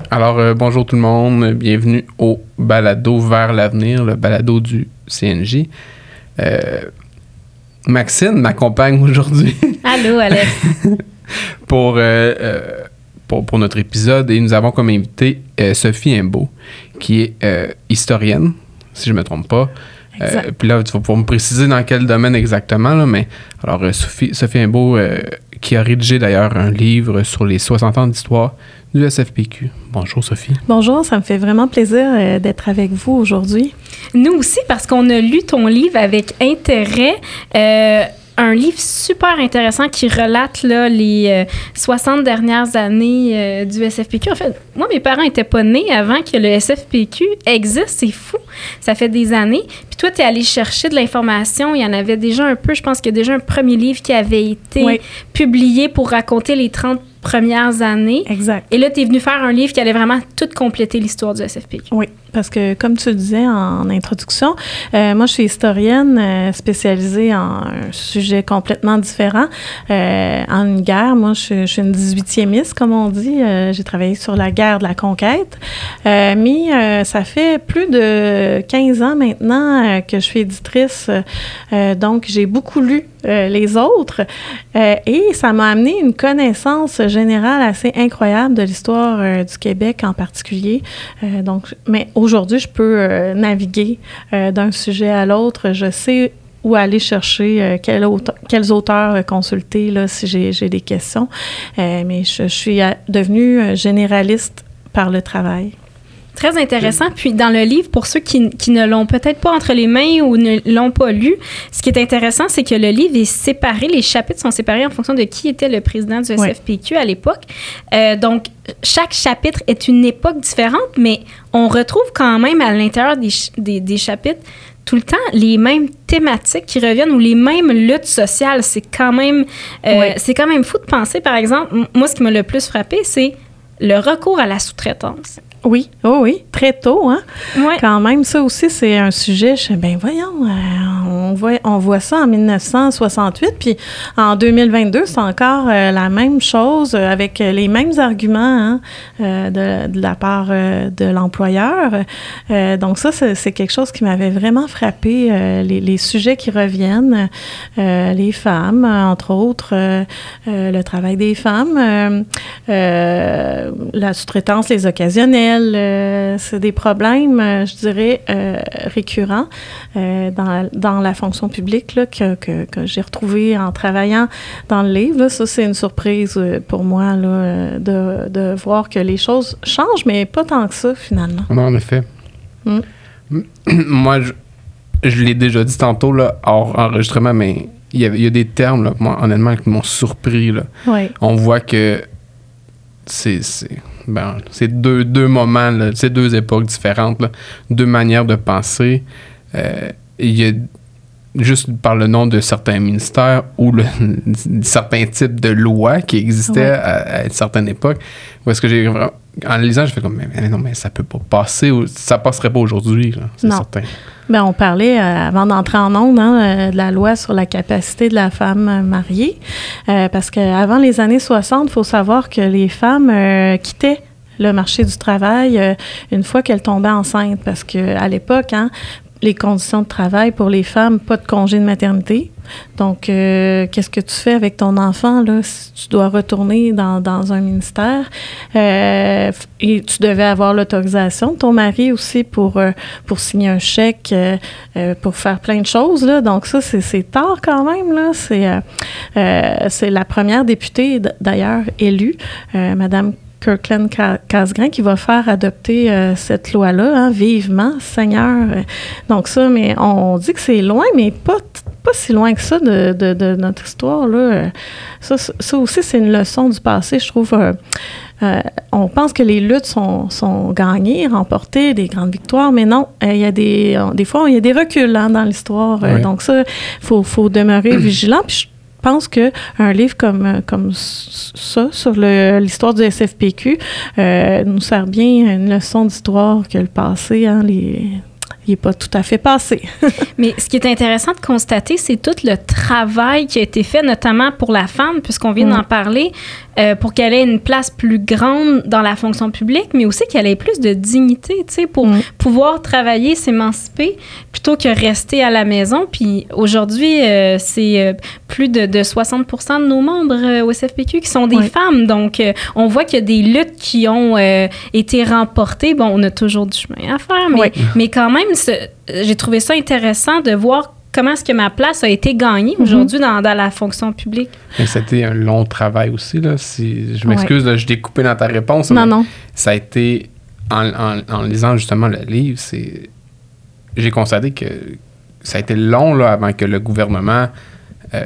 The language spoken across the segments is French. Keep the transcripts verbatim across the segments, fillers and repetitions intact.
Alors, euh, bonjour tout le monde, bienvenue au balado Vers l'avenir, le balado du C N J. Euh, Maxine m'accompagne aujourd'hui. Allô, Alex. pour, euh, euh, pour, pour notre épisode, et nous avons comme invité euh, Sophie Imbeau, qui est euh, historienne, si je ne me trompe pas. Euh, puis là, tu vas pouvoir me préciser dans quel domaine exactement, là, mais alors euh, Sophie, Sophie Imbeau, euh, qui a rédigé d'ailleurs un livre sur les soixante ans d'histoire du S F P Q. Bonjour Sophie. Bonjour, ça me fait vraiment plaisir euh, d'être avec vous aujourd'hui. Nous aussi, parce qu'on a lu ton livre avec intérêt. Euh, un livre super intéressant qui relate là, les euh, soixante dernières années euh, du S F P Q. En fait, moi, mes parents n'étaient pas nés avant que le S F P Q existe. C'est fou. Ça fait des années. Puis toi, tu es allé chercher de l'information. Il y en avait déjà un peu. Je pense qu'il y a déjà un premier livre qui avait été oui. publié pour raconter les trente premières années. Exact. Et là, tu es venu faire un livre qui allait vraiment tout compléter l'histoire du S F P Q. Oui, parce que comme tu le disais en introduction, euh, moi, je suis historienne euh, spécialisée en un sujet complètement différent. Euh, en une guerre, moi, je, je suis une dix-huitiémiste, comme on dit. Euh, j'ai travaillé sur la guerre de la conquête. Euh, mais euh, ça fait plus de quinze ans maintenant euh, que je suis éditrice. Euh, donc, j'ai beaucoup lu euh, les autres. Euh, et ça m'a amené une connaissance générale assez incroyable de l'histoire euh, du Québec en particulier. Euh, donc, mais aujourd'hui, je peux euh, naviguer euh, d'un sujet à l'autre. Je sais où aller chercher, euh, quel auteur, quels auteurs euh, consulter là, si j'ai, j'ai des questions. Euh, mais je, je suis à, devenue généraliste par le travail. Très intéressant. Puis dans le livre, pour ceux qui, qui ne l'ont peut-être pas entre les mains ou ne l'ont pas lu, ce qui est intéressant, c'est que le livre est séparé, les chapitres sont séparés en fonction de qui était le président du S F P Q oui. à l'époque. Euh, donc, chaque chapitre est une époque différente, mais on retrouve quand même à l'intérieur des, des, des chapitres tout le temps les mêmes thématiques qui reviennent ou les mêmes luttes sociales. C'est quand même, euh, oui. c'est quand même fou de penser, par exemple, moi, ce qui m'a le plus frappé, c'est le recours à la sous-traitance. Oui, oh oui, très tôt, hein? Ouais. Quand même, ça aussi, c'est un sujet, je ben voyons, euh, on, voit, on voit ça en dix-neuf cent soixante-huit, puis en deux mille vingt-deux, c'est encore euh, la même chose, euh, avec les mêmes arguments hein, euh, de, de la part euh, de l'employeur. Euh, donc ça, c'est, c'est quelque chose qui m'avait vraiment frappé, euh, les, les sujets qui reviennent, euh, les femmes, entre autres, euh, euh, le travail des femmes, euh, euh, la sous-traitance, les occasionnels. Euh, c'est des problèmes, euh, je dirais, euh, récurrents euh, dans, dans la fonction publique là, que, que, que j'ai retrouvé en travaillant dans le livre. Là. Ça, c'est une surprise pour moi là, de, de voir que les choses changent, mais pas tant que ça, finalement. Non, en effet. Mm. Moi, je, je l'ai déjà dit tantôt, là, hors enregistrement, mais il y, a, il y a des termes, là, moi, honnêtement, qui m'ont surpris. Là. Oui. On voit que c'est... c'est... Ben, c'est deux, deux moments, là, c'est deux époques différentes, là, deux manières de penser. Euh, il y a juste par le nom de certains ministères ou le, certains types de lois qui existaient ouais. à, à une certaine époque. Où est-ce que j'ai vraiment, en le lisant, je fais comme mais, mais non, mais ça peut pas passer, ça passerait pas aujourd'hui, là, c'est non. certain. Bien, on parlait, euh, avant d'entrer en ondes, hein, de la loi sur la capacité de la femme mariée. Euh, parce qu'avant les années soixante, il faut savoir que les femmes euh, quittaient le marché du travail euh, une fois qu'elles tombaient enceintes. Parce qu'à l'époque, hein, les conditions de travail pour les femmes, pas de congé de maternité. Donc, euh, qu'est-ce que tu fais avec ton enfant, là, si tu dois retourner dans, dans un ministère? Euh, et tu devais avoir l'autorisation de ton mari aussi pour, euh, pour signer un chèque, euh, euh, pour faire plein de choses, là. Donc, ça, c'est, c'est tard quand même, là. C'est, euh, euh, c'est la première députée, d'ailleurs, élue, euh, Madame Kirkland Casgrain, qui va faire adopter euh, cette loi-là, hein, vivement, Seigneur. Donc ça, mais on dit que c'est loin, mais pas, pas si loin que ça de, de, de notre histoire, là. Ça, ça aussi, c'est une leçon du passé, je trouve. Euh, euh, on pense que les luttes sont, sont gagnées, remportées, des grandes victoires, mais non, il euh, y a des, euh, des fois, il y a des reculs hein, dans l'histoire. Euh, oui. Donc ça, il faut, faut demeurer vigilant. Puis je pense qu'un livre comme, comme ça, sur le, l'histoire du S F P Q, euh, nous sert bien une leçon d'histoire que le passé, hein, les, il n'est pas tout à fait passé. Mais ce qui est intéressant de constater, c'est tout le travail qui a été fait, notamment pour la femme, puisqu'on vient mmh. d'en parler, euh, pour qu'elle ait une place plus grande dans la fonction publique, mais aussi qu'elle ait plus de dignité, tu sais, pour mmh. pouvoir travailler, s'émanciper, plutôt que rester à la maison. Puis aujourd'hui, euh, c'est euh, plus de, de soixante pour cent de nos membres euh, au S F P Q qui sont des oui. femmes. Donc, euh, on voit qu'il y a des luttes qui ont euh, été remportées. Bon, on a toujours du chemin à faire, mais, oui. mais quand même, ce, j'ai trouvé ça intéressant de voir comment est-ce que ma place a été gagnée mm-hmm. aujourd'hui dans, dans la fonction publique. Mais c'était un long travail aussi, là. Si, je m'excuse, ouais. là, je t'ai coupé dans ta réponse. Non, non. Ça a été, en, en, en lisant justement le livre, c'est, j'ai constaté que ça a été long là, avant que le gouvernement euh,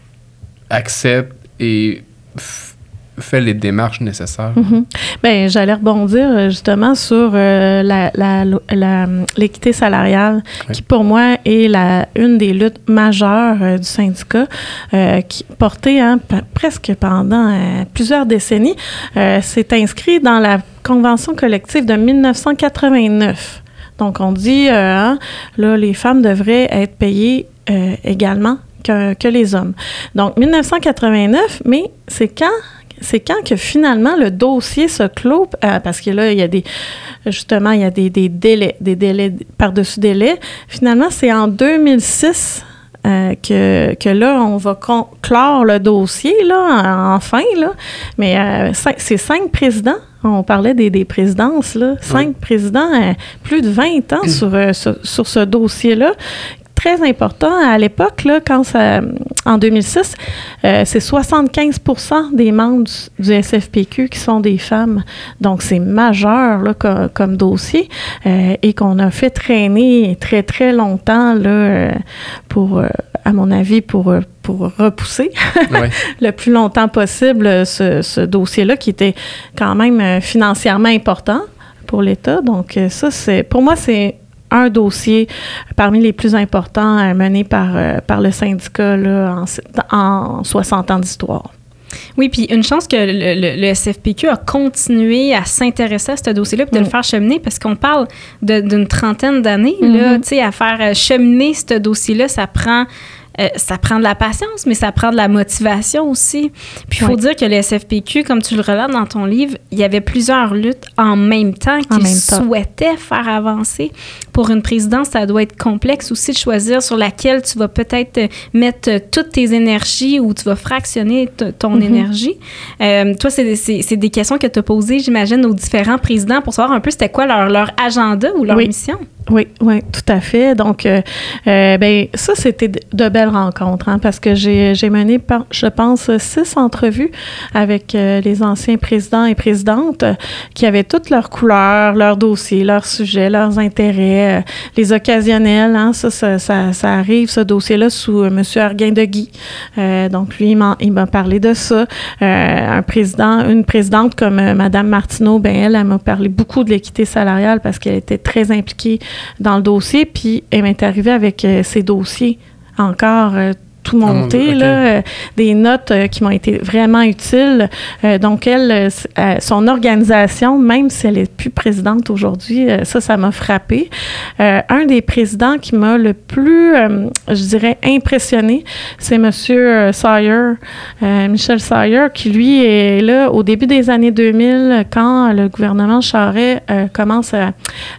accepte et f- fait les démarches nécessaires. Mm-hmm. Bien, j'allais rebondir justement sur euh, la, la, la, l'équité salariale, oui. qui pour moi est la, une des luttes majeures euh, du syndicat, euh, qui portée hein, p- presque pendant euh, plusieurs décennies. Euh, c'est inscrit dans la Convention collective de dix-neuf cent quatre-vingt-neuf. Donc, on dit, euh, hein, là, les femmes devraient être payées euh, également que, que les hommes. Donc, dix-neuf cent quatre-vingt-neuf, mais c'est quand... C'est quand que finalement le dossier se clôt, euh, parce que là, il y a des, justement, il y a des, des délais, des délais par-dessus délais. Finalement, c'est en deux mille six euh, que, que là, on va con- clore le dossier, là, enfin, là. Mais euh, cinq, c'est cinq présidents. On parlait des, des présidences, là. Cinq oui. présidents, euh, plus de vingt ans sur, euh, sur, sur ce dossier-là. Très important à l'époque, là, quand ça, en deux mille six, euh, c'est soixante-quinze pour cent des membres du, du S F P Q qui sont des femmes. Donc, c'est majeur là, comme, comme dossier euh, et qu'on a fait traîner très, très longtemps là, euh, pour, euh, à mon avis, pour, pour repousser ouais. le plus longtemps possible ce, ce dossier-là qui était quand même euh, financièrement important pour l'État. Donc, euh, ça, c'est pour moi, c'est un dossier parmi les plus importants euh, mené par, euh, par le syndicat là, en, en soixante ans d'histoire. Oui, puis une chance que le, le, le S F P Q a continué à s'intéresser à ce dossier-là puis de mm. le faire cheminer, parce qu'on parle de, d'une trentaine d'années, mm-hmm. là, tu sais, à faire cheminer ce dossier-là, ça prend... Euh, ça prend de la patience, mais ça prend de la motivation aussi. Puis il faut oui. dire que le S F P Q, comme tu le relates dans ton livre, il y avait plusieurs luttes en même temps qu'ils souhaitaient faire avancer. Pour une présidence, ça doit être complexe aussi de choisir sur laquelle tu vas peut-être mettre toutes tes énergies ou tu vas fractionner t- ton mm-hmm. énergie. Euh, toi, c'est, c'est, c'est des questions que tu as posées, j'imagine, aux différents présidents pour savoir un peu c'était quoi leur, leur agenda ou leur oui. mission. Oui, oui, tout à fait. Donc, euh, euh, ben ça, c'était de, de belles rencontres, hein, parce que j'ai, j'ai mené, par, je pense, six entrevues avec euh, les anciens présidents et présidentes euh, qui avaient toutes leurs couleurs, leurs dossiers, leurs sujets, leurs intérêts, euh, les occasionnels. Hein, ça, ça, ça, ça arrive, ce dossier-là, sous euh, M. Arguin-Deguy. Euh, donc, lui, il m'a, il m'a parlé de ça. Euh, un président, une présidente comme euh, Mme Martineau, ben elle, elle m'a parlé beaucoup de l'équité salariale parce qu'elle était très impliquée dans le dossier, puis elle m'est arrivée avec euh, ces dossiers encore euh, tout monté, oh, okay. là, euh, des notes euh, qui m'ont été vraiment utiles. Euh, donc, elle, euh, son organisation, même si elle n'est plus présidente aujourd'hui, euh, ça, ça m'a frappée. Euh, un des présidents qui m'a le plus, euh, je dirais, impressionné, c'est M. Sawyer, euh, Michel Sawyer, qui, lui, est là au début des années deux mille, quand le gouvernement Charest euh, commence à,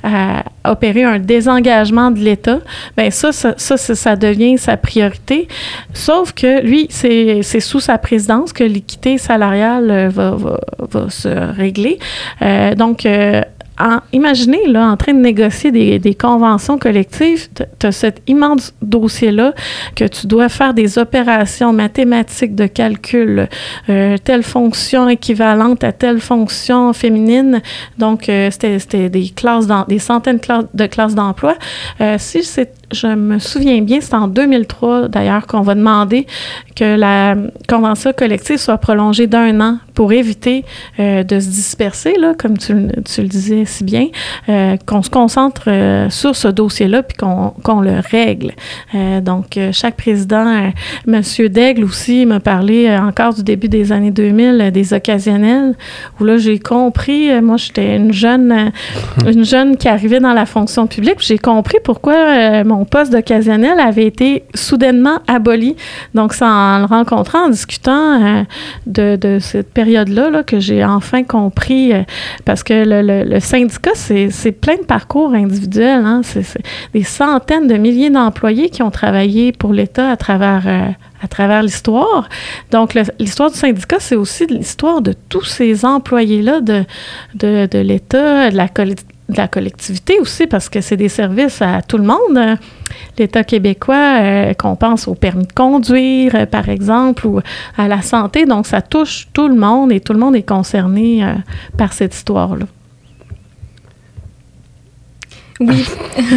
à opérer un désengagement de l'État. Bien, ça, ça, ça, ça, ça devient sa priorité. Sauf que lui, c'est, c'est sous sa présidence que l'équité salariale va, va, va se régler. Euh, donc, euh, en, imaginez, là, en train de négocier des, des conventions collectives, tu as cet immense dossier-là que tu dois faire des opérations mathématiques de calcul, euh, telle fonction équivalente à telle fonction féminine. Donc, euh, c'était, c'était des classes, dans, des centaines de classes, de classes d'emploi. Euh, si c'est je me souviens bien, c'est en deux mille trois, d'ailleurs, qu'on va demander que la convention collective soit prolongée d'un an pour éviter euh, de se disperser, là, comme tu, tu le disais si bien, euh, qu'on se concentre euh, sur ce dossier-là puis qu'on, qu'on le règle. Euh, donc, euh, chaque président, euh, M. Daigle aussi m'a parlé euh, encore du début des années deux mille, euh, des occasionnels, où là, j'ai compris, euh, moi, j'étais une jeune, euh, une jeune qui arrivait dans la fonction publique, j'ai compris pourquoi euh, mon poste d'occasionnel avait été soudainement aboli. Donc, c'est en le rencontrant, en discutant euh, de, de cette période-là là, que j'ai enfin compris, euh, parce que le, le, le syndicat, c'est, c'est plein de parcours individuels. Hein, c'est, c'est des centaines de milliers d'employés qui ont travaillé pour l'État à travers, euh, à travers l'histoire. Donc, le, l'histoire du syndicat, c'est aussi l'histoire de tous ces employés-là de, de, de l'État, de la collectivité, de la collectivité aussi, parce que c'est des services à tout le monde. L'État québécois, euh, qu'on pense au permis de conduire, euh, par exemple, ou à la santé. Donc, ça touche tout le monde et tout le monde est concerné euh, par cette histoire-là. Oui.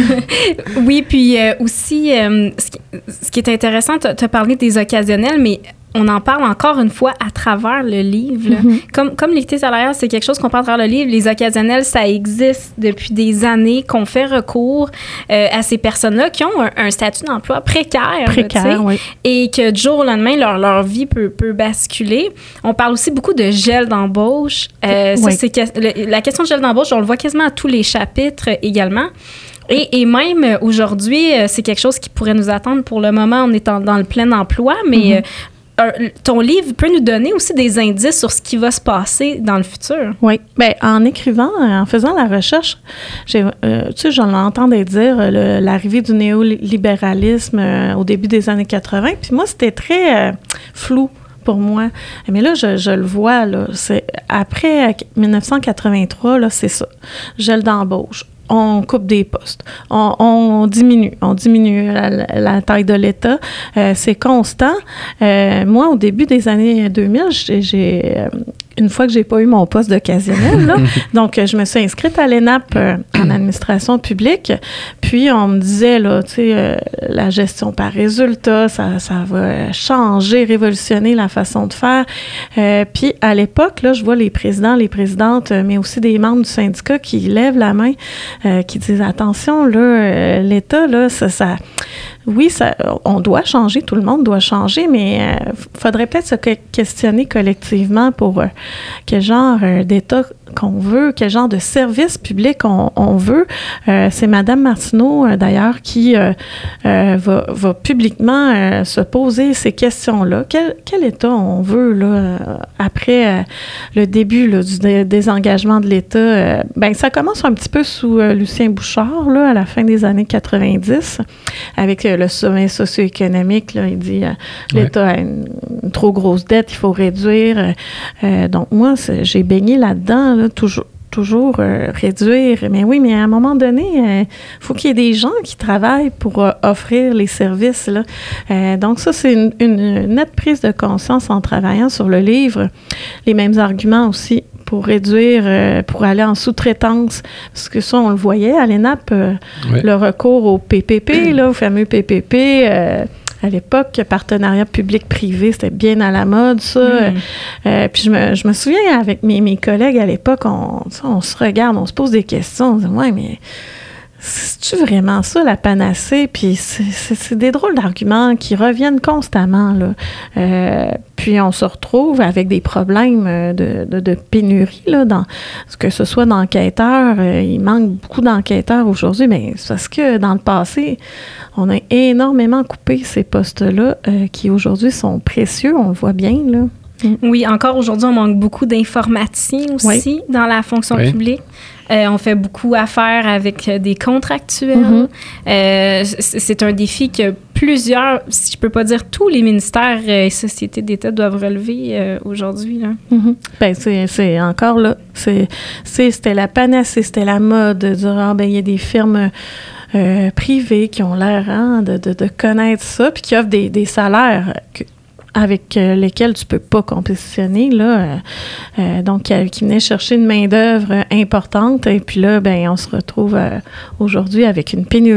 Oui, puis euh, aussi, euh, ce, qui, ce qui est intéressant, tu as parlé des occasionnels, mais on en parle encore une fois à travers le livre. Mm-hmm. Comme, comme l'équité salariale, c'est quelque chose qu'on parle à travers le livre. Les occasionnels, ça existe depuis des années, qu'on fait recours euh, à ces personnes-là qui ont un, un statut d'emploi précaire. Précaire, oui. Et que du jour au lendemain, leur, leur vie peut, peut basculer. On parle aussi beaucoup de gel d'embauche. Euh, oui. Ça, c'est que, le, la question de gel d'embauche, on le voit quasiment à tous les chapitres également. Et, et même aujourd'hui, c'est quelque chose qui pourrait nous attendre pour le moment. On est en, dans le plein emploi, mais... Mm-hmm. Un, ton livre peut nous donner aussi des indices sur ce qui va se passer dans le futur. Oui. Bien, en écrivant, en faisant la recherche, j'ai, euh, tu sais, j'en entendais dire le, l'arrivée du néolibéralisme euh, au début des années quatre-vingt. Puis moi, c'était très euh, flou pour moi. Mais là, je, je le vois, là, c'est après dix-neuf cent quatre-vingt-trois, là, c'est ça. Gel d'embauche. On coupe des postes, on, on diminue, on diminue la, la taille de l'État, euh, c'est constant. Euh, moi, au début des années deux mille, j'ai, j'ai euh, une fois que j'ai pas eu mon poste d'occasionnel, là, donc je me suis inscrite à l'E N A P euh, en administration publique, puis on me disait, là, tu sais, euh, la gestion par résultat, ça, ça va changer, révolutionner la façon de faire. Euh, puis à l'époque, là, je vois les présidents, les présidentes, mais aussi des membres du syndicat qui lèvent la main, Euh, qui disent attention, là, euh, l'État, là, ça, ça oui, ça, on doit changer, tout le monde doit changer, mais il euh, faudrait peut-être se questionner collectivement pour euh, quel genre euh, d'État qu'on veut, quel genre de service public on, on veut. Euh, c'est Mme Martineau, euh, d'ailleurs, qui euh, euh, va, va publiquement euh, se poser ces questions-là. Quel, quel État on veut, là, euh, après euh, le début là, du dé- désengagement de l'État? Euh, ben, ça commence un petit peu sous euh, Lucien Bouchard, là, à la fin des années quatre-vingt-dix, avec euh, le sommet socio-économique, là, il dit euh, l'État ouais. a une, une trop grosse dette, il faut réduire. Euh, donc, moi, j'ai baigné là-dedans, là, toujours, toujours euh, réduire. Mais oui, mais à un moment donné, il euh, faut qu'il y ait des gens qui travaillent pour euh, offrir les services. Là. Euh, donc, ça, c'est une, une nette prise de conscience en travaillant sur le livre. Les mêmes arguments aussi pour réduire, euh, pour aller en sous-traitance. Parce que ça, on le voyait à l'E N A P, euh, oui. le recours au P P P, là, au fameux P P P. Euh, à l'époque, partenariat public-privé, c'était bien à la mode, ça. Mm. Euh, puis je me, je me souviens, avec mes, mes collègues à l'époque, on, on se regarde, on se pose des questions, on se dit « Ouais, mais c'est-tu vraiment ça, la panacée? » Puis c'est, c'est, c'est des drôles d'arguments qui reviennent constamment, là. Euh, puis on se retrouve avec des problèmes de, de, de pénurie, là, dans, que ce soit d'enquêteurs. Euh, il manque beaucoup d'enquêteurs aujourd'hui, mais c'est parce que dans le passé, on a énormément coupé ces postes-là euh, qui aujourd'hui sont précieux, on le voit bien, là. Mm. Oui, encore aujourd'hui, on manque beaucoup d'informaticiens aussi oui. dans la fonction oui. publique. Euh, on fait beaucoup affaire avec des contractuels. Mm-hmm. Euh, c'est, c'est un défi que plusieurs, si je peux pas dire tous les ministères et sociétés d'État doivent relever euh, aujourd'hui. Là. Mm-hmm. Ben, c'est, c'est encore là. C'est, c'est, c'était la panacée, c'était la mode de dire, ah, ben, il y a des firmes euh, privées qui ont l'air hein, de, de, de connaître ça, puis qui offrent des, des salaires que, avec euh, lesquels tu peux pas compétitionner, là. Euh, euh, donc, euh, qui venait chercher une main-d'œuvre importante. Et puis là, ben on se retrouve euh, aujourd'hui avec une pénurie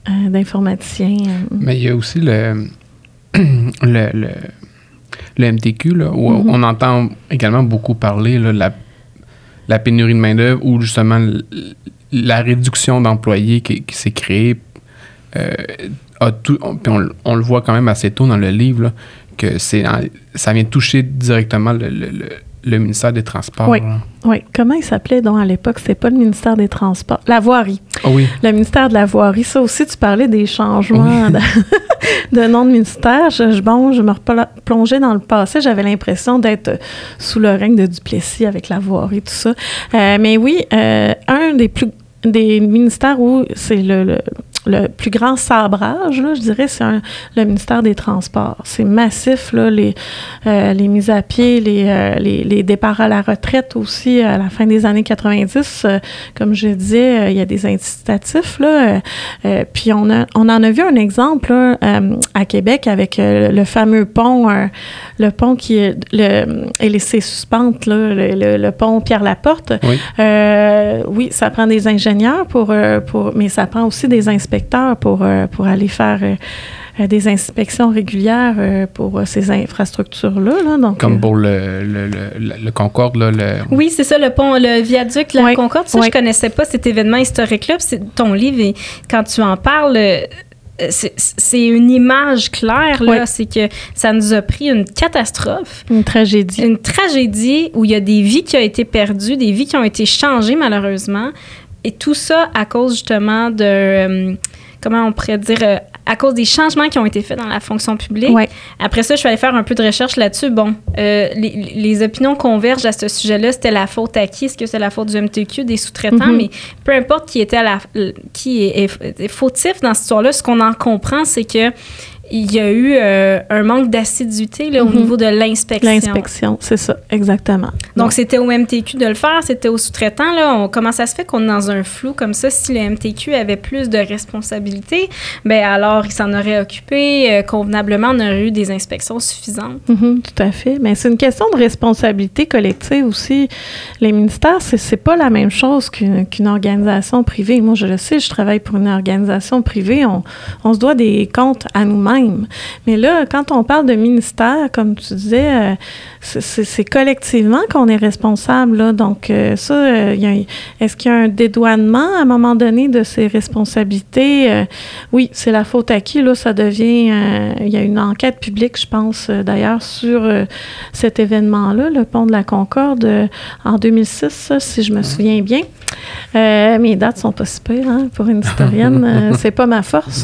euh, d'informaticiens. Mais il y a aussi le, le, le, le M T Q, là, où mm-hmm. on entend également beaucoup parler de la, la pénurie de main-d'œuvre ou justement l, la réduction d'employés qui, qui s'est créée. Euh, a tout, on, on, on le voit quand même assez tôt dans le livre, là, que c'est, ça vient toucher directement le, le, le, le ministère des Transports. Oui. Oui. Comment il s'appelait donc à l'époque? C'était pas le ministère des Transports. La voirie. Oh oui. Le ministère de la voirie. Ça aussi, tu parlais des changements oui. de, de nom de ministère. Je, bon, je me replongeais dans le passé. J'avais l'impression d'être sous le règne de Duplessis avec la voirie, tout ça. Euh, mais oui, euh, un des plus des ministères où c'est le, le le plus grand sabrage, là, je dirais, c'est un, le ministère des Transports. C'est massif, là, les, euh, les mises à pied, les, euh, les, les départs à la retraite aussi à la fin des années quatre-vingt-dix. Euh, comme je disais, euh, il y a des incitatifs, là. Euh, puis on, a, on en a vu un exemple là, euh, à Québec avec euh, le fameux pont, euh, le pont qui est le, est laissé suspente, là, le, le, le pont Pierre-Laporte. Oui. Euh, oui, ça prend des ingénieurs, pour, euh, pour, mais ça prend aussi des inspecteurs pour, euh, pour aller faire euh, des inspections régulières euh, pour euh, ces infrastructures-là. Là, donc, Comme pour le, le, le, le Concorde. Là, le... Oui, c'est ça, le pont, le viaduc, la oui, Concorde. Ça, oui. je connaissais pas cet événement historique-là. C'est ton livre, et quand tu en parles... C'est, c'est une image claire, là. Oui. C'est que ça nous a pris une catastrophe. Une tragédie. Une tragédie où il y a des vies qui ont été perdues, des vies qui ont été changées, malheureusement. Et tout ça à cause, justement, de... Euh, comment on pourrait dire... Euh, à cause des changements qui ont été faits dans la fonction publique. Ouais. Après ça, je suis allée faire un peu de recherche là-dessus. Bon, euh, les, les opinions convergent à ce sujet-là. C'était la faute à qui? Est-ce que c'est la faute du M T Q, des sous-traitants? Mm-hmm. Mais peu importe qui était à la, qui est, est, est fautif dans cette histoire-là, ce qu'on en comprend, c'est que il y a eu euh, un manque d'assiduité là, mm-hmm. au niveau de l'inspection. L'inspection, c'est ça, exactement. Donc, ouais. C'était au M T Q de le faire, c'était aux sous-traitants. Là, on, comment ça se fait qu'on est dans un flou comme ça? Si le M T Q avait plus de responsabilités, bien alors, il s'en aurait occupé euh, convenablement, on aurait eu des inspections suffisantes. Mm-hmm, tout à fait. Mais c'est une question de responsabilité collective aussi. Les ministères, c'est, c'est pas la même chose qu'une, qu'une organisation privée. Moi, je le sais, je travaille pour une organisation privée. On, on se doit des comptes à nous-mêmes. Mais là, quand on parle de ministère, comme tu disais, euh, c'est, c'est, c'est collectivement qu'on est responsable. Là. Donc, euh, ça, euh, y a, est-ce qu'il y a un dédouanement à un moment donné de ces responsabilités? Euh, oui, c'est la faute à qui? Là, ça devient... Euh, il y a une enquête publique, je pense, euh, d'ailleurs, sur euh, cet événement-là, le pont de la Concorde, euh, en deux mille six, ça, si je me souviens bien. Euh, mes dates sont pas si pires, hein, pour une historienne. euh, c'est pas ma force.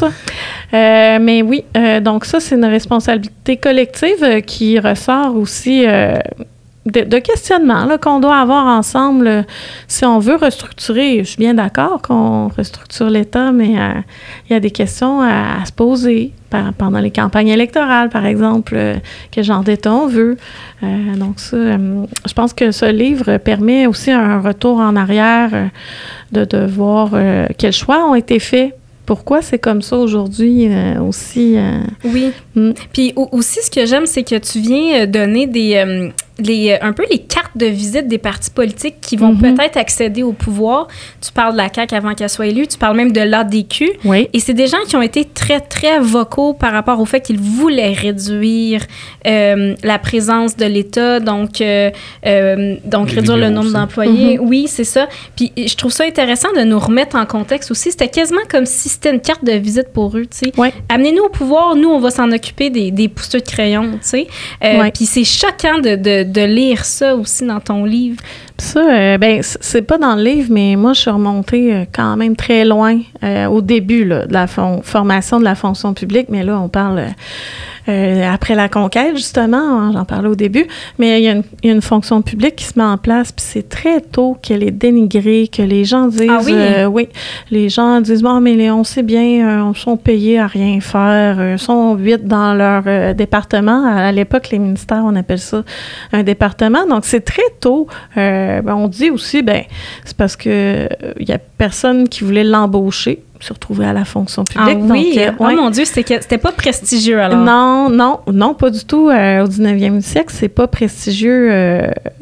Euh, mais oui, euh, donc ça, c'est une responsabilité collective euh, qui ressort aussi euh, de, de questionnement là, qu'on doit avoir ensemble. Euh, si on veut restructurer, je suis bien d'accord qu'on restructure l'État, mais euh, il y a des questions à, à se poser par, pendant les campagnes électorales, par exemple. Euh, quel genre d'État on veut? Euh, donc ça, euh, je pense que ce livre permet aussi un retour en arrière euh, de, de voir euh, quels choix ont été faits. Pourquoi c'est comme ça aujourd'hui euh, aussi? Euh, oui. Mm. Puis aussi, ce que j'aime, c'est que tu viens donner des, euh, les, un peu les cartes de visite des partis politiques qui vont mm-hmm. peut-être accéder au pouvoir. Tu parles de la C A Q avant qu'elle soit élue, tu parles même de l'A D Q. Oui. Et c'est des gens qui ont été très, très vocaux par rapport au fait qu'ils voulaient réduire euh, la présence de l'État, donc, euh, euh, donc réduire le nombre aussi. D'employés. Mm-hmm. Oui, c'est ça. Puis je trouve ça intéressant de nous remettre en contexte aussi. C'était quasiment comme si c'était une carte de visite pour eux, tu sais. Oui. Amenez-nous au pouvoir, nous, on va s'en occuper des, des pousseux de crayon, tu sais. Euh, oui. Puis c'est choquant de, de, de lire ça aussi dans ton livre. Ça, euh, ben c'est pas dans le livre, mais moi, je suis remontée euh, quand même très loin euh, au début là, de la fon- formation de la fonction publique, mais là, on parle... Euh, Euh, après la conquête, justement, hein, j'en parlais au début, mais il y, a une, il y a une fonction publique qui se met en place, puis c'est très tôt qu'elle est dénigrée, que les gens disent... Ah oui? Euh, oui, les gens disent, bon, mais les, on sait bien, euh, on sont payés à rien faire, euh, sont huit dans leur euh, département. À, à l'époque, les ministères, on appelle ça un département. Donc, c'est très tôt. Euh, ben, on dit aussi, ben c'est parce que euh, il y a personne qui voulait l'embaucher. Se retrouver à la fonction publique. Ah oui? Donc, euh, oh ouais. mon Dieu, c'était, c'était pas prestigieux alors? Non, non, non, pas du tout. Euh, au dix-neuvième siècle, c'est pas prestigieux. Euh,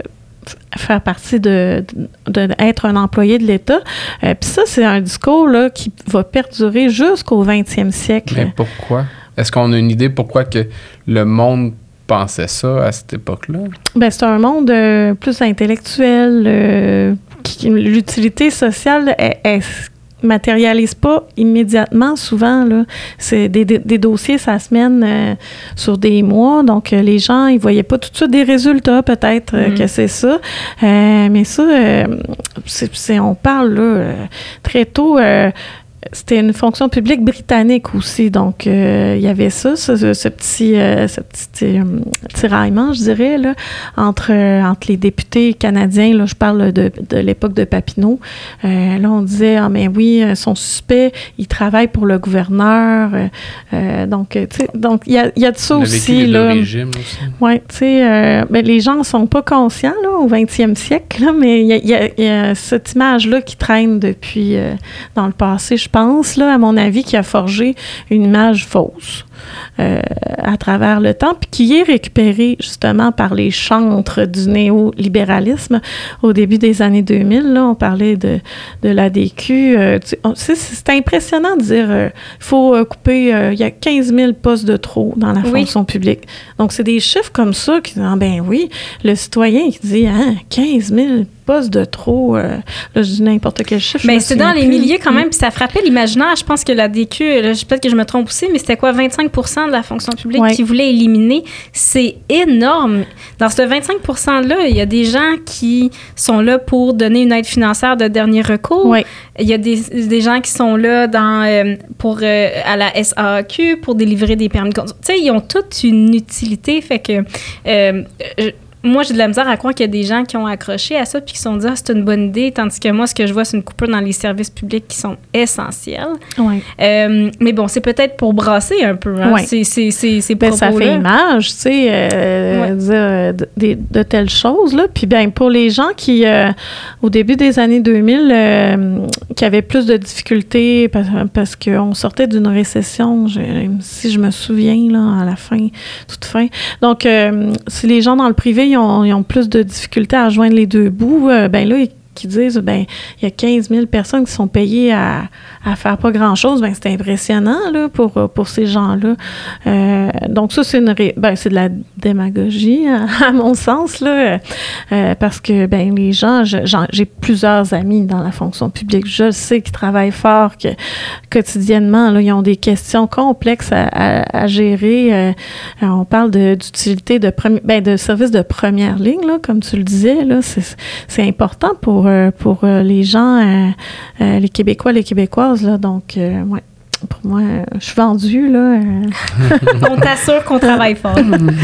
faire partie de, de, de être un employé de l'État. Euh, Puis ça, c'est un discours là, qui va perdurer jusqu'au vingtième siècle. Mais pourquoi? Est-ce qu'on a une idée pourquoi que le monde pensait ça à cette époque-là? Ben, c'est un monde euh, plus intellectuel. Euh, qui, l'utilité sociale, elle, elle matérialise pas immédiatement souvent là. C'est des, des, des dossiers, ça se mène euh, sur des mois, donc euh, les gens ils voyaient pas tout de suite des résultats peut-être euh, mm-hmm. que c'est ça, euh, mais ça euh, c'est, c'est, on parle là euh, très tôt. Euh, C'était une fonction publique britannique aussi, donc euh, il y avait ça, ce, ce petit, euh, ce petit euh, tiraillement, je dirais, là, entre, euh, entre les députés canadiens. Là, je parle de, de l'époque de Papineau. Euh, là, on disait, ah, mais oui, son suspect, il travaille pour le gouverneur. Euh, euh, donc, tu sais, donc il y a, y a de ça on a aussi. Vécu les là. deux régimes aussi. Oui, tu sais, euh, ben, les gens ne sont pas conscients là, au vingtième siècle, là, mais il y, y, y a cette image-là qui traîne depuis euh, dans le passé, je pense, là, à mon avis, qui a forgé une image fausse euh, à travers le temps, puis qui est récupérée justement par les chantres du néolibéralisme au début des années deux mille. Là, on parlait de, de l'A D Q. Euh, tu, on, c'est, c'est impressionnant de dire euh, il faut euh, couper, il euh, y a quinze mille postes de trop dans la oui. fonction publique. Donc, c'est des chiffres comme ça qui disent, ah, ben oui, le citoyen qui dit, hein, quinze mille postes de trop, euh, là, je dis n'importe quel chiffre. Bien, c'est dans les milliers quand même, puis ça frappait l'imaginaire. Je pense que l'A D Q, là, peut-être que je me trompe aussi, mais c'était quoi, vingt-cinq pour cent de la fonction publique ouais. qui voulait éliminer? C'est énorme. Dans ce vingt-cinq pour cent-là, il y a des gens qui sont là pour donner une aide financière de dernier recours. Ouais. Il y a des, des gens qui sont là dans, euh, pour, euh, à la S A A Q pour délivrer des permis de conduire. Tu sais, ils ont toute une utilité, fait que... Euh, je, Moi, j'ai de la misère à croire qu'il y a des gens qui ont accroché à ça puis qui se sont dit « Ah, c'est une bonne idée », tandis que moi, ce que je vois, c'est une coupure dans les services publics qui sont essentiels. Ouais. Euh, mais bon, c'est peut-être pour brasser un peu, hein, ouais. ces, ces, ces, ces ben, propos-là. Ça fait image, tu sais, euh, ouais. dire de, de, de telles choses, là. Puis bien, pour les gens qui, euh, au début des années deux mille, euh, qui avaient plus de difficultés parce, parce qu'on sortait d'une récession, je, si je me souviens, là, à la fin, toute fin. Donc, euh, si les gens dans le privé, Ils ont, ils ont plus de difficultés à joindre les deux bouts, euh, ben là, ils, qui disent, ben il y a quinze mille personnes qui sont payées à, à faire pas grand-chose, ben c'est impressionnant, là, pour, pour ces gens-là. Euh, donc ça, c'est une ré, ben c'est de la démagogie, à, à mon sens, là, euh, parce que, ben les gens, je, j'ai plusieurs amis dans la fonction publique, je sais qu'ils travaillent fort, que quotidiennement, là, ils ont des questions complexes à, à, à gérer. Euh, on parle de, d'utilité de, premi, ben, de services de première ligne, là, comme tu le disais, là, c'est, c'est important pour pour euh, les gens, euh, euh, les Québécois, les Québécoises, là, donc, euh, ouais, pour moi, euh, je suis vendue, là. Euh. On t'assure qu'on travaille fort.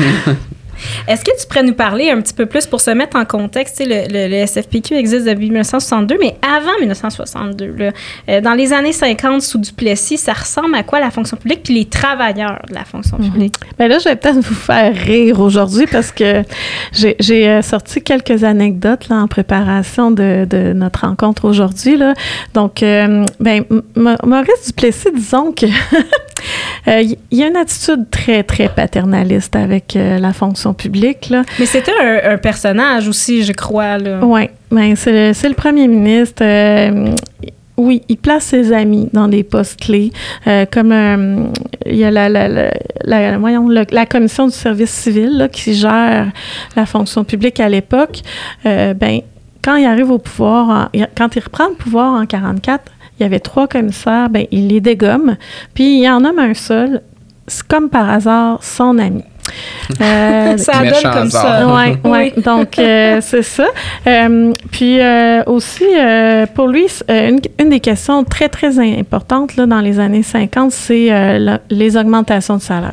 Est-ce que tu pourrais nous parler un petit peu plus pour se mettre en contexte? Le, le, le S F P Q existe depuis dix-neuf cent soixante-deux, mais avant dix-neuf cent soixante-deux, là, euh, dans les années cinquante, sous Duplessis, ça ressemble à quoi la fonction publique puis les travailleurs de la fonction publique? Mm-hmm. Bien là, je vais peut-être vous faire rire aujourd'hui parce que j'ai, j'ai euh, sorti quelques anecdotes là, en préparation de, de notre rencontre aujourd'hui. Là. Donc, euh, ben, M- Maurice Duplessis, disons que il euh, y a une attitude très, très paternaliste avec euh, la fonction publique. Là. Mais c'était un, un personnage aussi, je crois. Oui, ben, c'est, le, c'est le premier ministre. Euh, oui, il place ses amis dans des postes clés. Euh, comme euh, il y a la, la, la, la, voyons, le, la commission du service civil là, qui gère la fonction publique à l'époque. Euh, ben, quand il arrive au pouvoir, en, quand il reprend le pouvoir en quarante-quatre, il y avait trois commissaires, ben, il les dégomme, puis il en nomme un seul, c'est comme par hasard, son ami. Euh, ça donne comme ça. Oui, ouais, oui. Donc, euh, c'est ça. Euh, puis euh, aussi, euh, pour lui, euh, une, une des questions très, très importantes là, dans les années cinquante, c'est euh, la, les augmentations de salaire.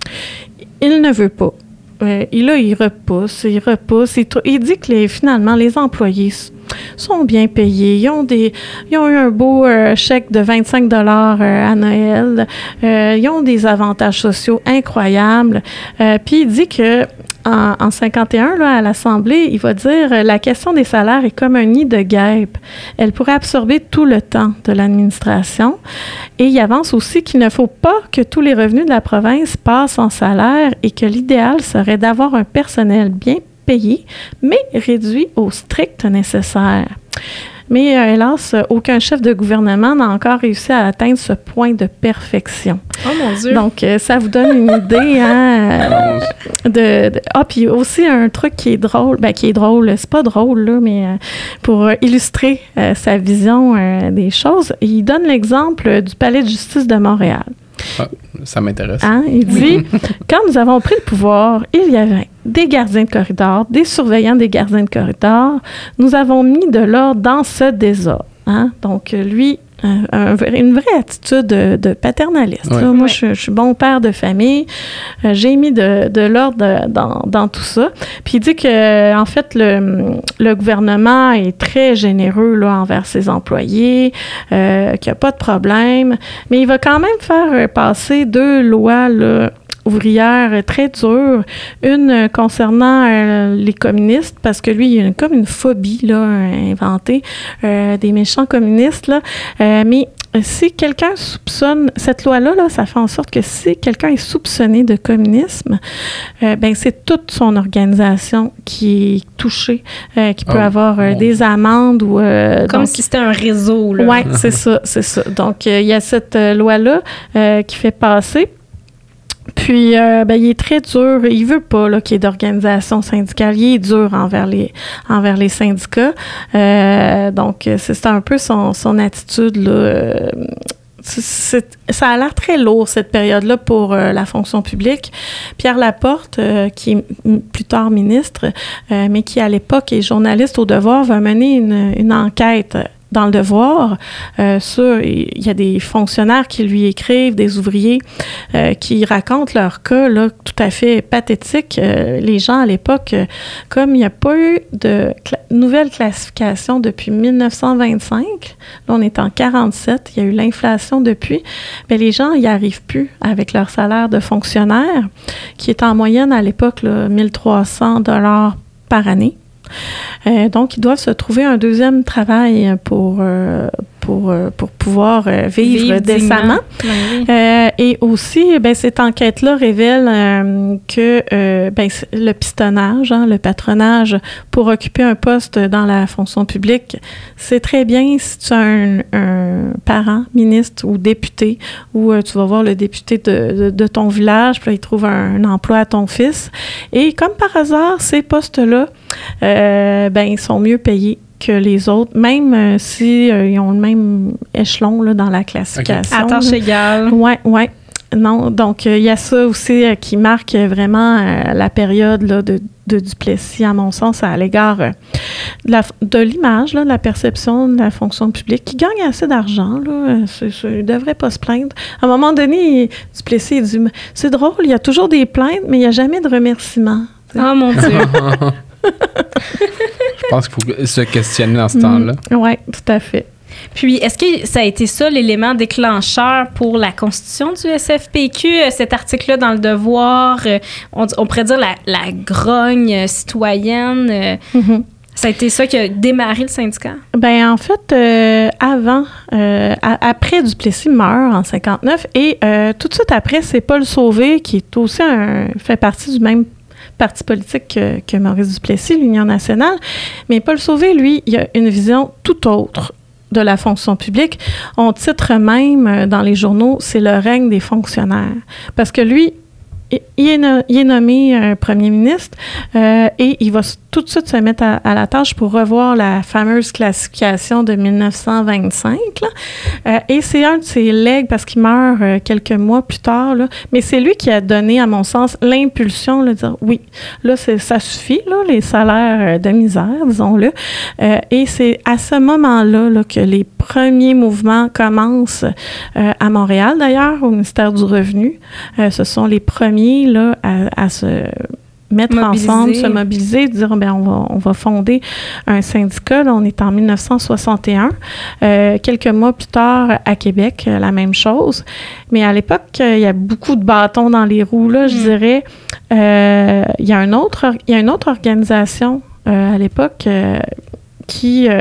Il ne veut pas. Euh, et là, il repousse, il repousse. Il, il dit que les, finalement, les employés sont bien payés. Ils ont, des, ils ont eu un beau euh, chèque de vingt-cinq dollars euh, à Noël. Euh, ils ont des avantages sociaux incroyables. Euh, puis il dit que en, en cinquante et un, là, à l'Assemblée, il va dire euh, la question des salaires est comme un nid de guêpes. Elle pourrait absorber tout le temps de l'administration. Et il avance aussi qu'il ne faut pas que tous les revenus de la province passent en salaire et que l'idéal serait d'avoir un personnel bien payé, mais réduit au strict nécessaire. Mais euh, hélas, aucun chef de gouvernement n'a encore réussi à atteindre ce point de perfection. Oh mon Dieu! Donc, euh, ça vous donne une idée, hein, euh, de, de... Ah, puis aussi un truc qui est drôle, ben qui est drôle, c'est pas drôle, là, mais euh, pour euh, illustrer euh, sa vision euh, des choses, il donne l'exemple du Palais de justice de Montréal. Ah, ça m'intéresse. Hein? Il dit, quand nous avons pris le pouvoir, il y avait des gardiens de corridor, des surveillants des gardiens de corridor. Nous avons mis de l'ordre dans ce désordre. Hein? Donc, lui, un, un, une vraie attitude de, de paternaliste. Ouais. Là. Moi, Ouais. je, je suis bon père de famille. Euh, j'ai mis de, de l'ordre dans, dans tout ça. Puis il dit que, en fait, le, le gouvernement est très généreux là, envers ses employés, euh, qu'il n'y a pas de problème. Mais il va quand même faire passer deux lois là, ouvrière très dure, une euh, concernant euh, les communistes, parce que lui, il a une, comme une phobie là, inventée euh, des méchants communistes. Là. Euh, mais si quelqu'un soupçonne, cette loi-là, là, ça fait en sorte que si quelqu'un est soupçonné de communisme, euh, ben c'est toute son organisation qui est touchée, euh, qui peut Oh, avoir euh, bon. des amendes ou... euh, Comme donc, si c'était un réseau, là. oui, c'est ça, c'est ça. Donc, euh, il y a cette euh, loi-là euh, qui fait passer. Puis, euh, ben, il est très dur. Il veut pas là, qu'il y ait d'organisation syndicale. Il est dur envers les, envers les syndicats. Euh, donc, c'est, c'est un peu son, son attitude, là. Euh, c'est, c'est, ça a l'air très lourd, cette période-là, pour euh, la fonction publique. Pierre Laporte, euh, qui est m- plus tard ministre, euh, mais qui, à l'époque, est journaliste au Devoir, va mener une, une enquête dans le Devoir, euh, sur, il y a des fonctionnaires qui lui écrivent, des ouvriers euh, qui racontent leur cas là, tout à fait pathétique. Euh, les gens à l'époque, euh, comme il n'y a pas eu de cla- nouvelle classification depuis dix-neuf cent vingt-cinq, là on est en quarante-sept, il y a eu l'inflation depuis, mais les gens n'y arrivent plus avec leur salaire de fonctionnaire, qui est en moyenne à l'époque là, mille trois cents dollars par année. Euh, donc, ils doivent se trouver un deuxième travail pour, euh, pour, euh, pour pouvoir euh, vivre, Vivre décemment. dignement. Ben oui. Euh, et aussi, ben, cette enquête-là révèle euh, que euh, ben, c'est le pistonnage, hein, le patronage pour occuper un poste dans la fonction publique, c'est très bien si tu as un, un parent, ministre ou député, ou euh, tu vas voir le député de, de, de ton village, puis là, il trouve un, un emploi à ton fils. Et comme par hasard, ces postes-là, euh, ben, ils sont mieux payés que les autres, même euh, si euh, ils ont le même échelon là, dans la classification. À tâche égale. Oui, oui. Non, donc il euh, y a ça aussi euh, qui marque euh, vraiment euh, la période là, de, de Duplessis, à mon sens, à l'égard euh, de, la, de l'image, là, de la perception de la fonction publique, qui gagne assez d'argent. Là, c'est, c'est, il ne devrait pas se plaindre. À un moment donné, il, Duplessis il dit « C'est drôle, il y a toujours des plaintes, mais il n'y a jamais de remerciements. » Oh mon Dieu. Je pense qu'il faut se questionner dans ce temps-là. Mmh, oui, tout à fait. Puis, est-ce que ça a été ça l'élément déclencheur pour la constitution du S F P Q, euh, cet article-là dans le Devoir, euh, on, on pourrait dire la, la grogne euh, citoyenne, euh, Mmh. ça a été ça qui a démarré le syndicat? Ben en fait, euh, avant, euh, à- après Duplessis meurt en cinquante-neuf et euh, tout de suite après, c'est Paul Sauvé qui est aussi un, fait partie du même parti politique que, que Maurice Duplessis, l'Union nationale. Mais Paul Sauvé, lui, il a une vision tout autre de la fonction publique. On titre même euh, dans les journaux, c'est le règne des fonctionnaires. Parce que lui, il il est, no- il est nommé euh, premier ministre euh, et il va s- tout de suite se mettre à, à la tâche pour revoir la fameuse classification de dix-neuf cent vingt-cinq. Là. Euh, et c'est un de ses legs parce qu'il meurt euh, quelques mois plus tard. Là. Mais c'est lui qui a donné, à mon sens, l'impulsion là, de dire oui, là, c'est, ça suffit, là, les salaires euh, de misère, disons-le. Euh, et c'est à ce moment-là là, que les premiers mouvements commencent euh, à Montréal, d'ailleurs, au ministère du Revenu. Euh, ce sont les premiers là, à, à se mettre Mobiliser. ensemble, se mobiliser, dire ben on va on va fonder un syndicat. Là, on est en dix-neuf cent soixante et un. Euh, quelques mois plus tard, à Québec, euh, la même chose. Mais à l'époque, euh, il y a beaucoup de bâtons dans les roues, là, je Mm. dirais. Euh, il y a un autre, or- il y a une autre organisation euh, à l'époque euh, qui... euh,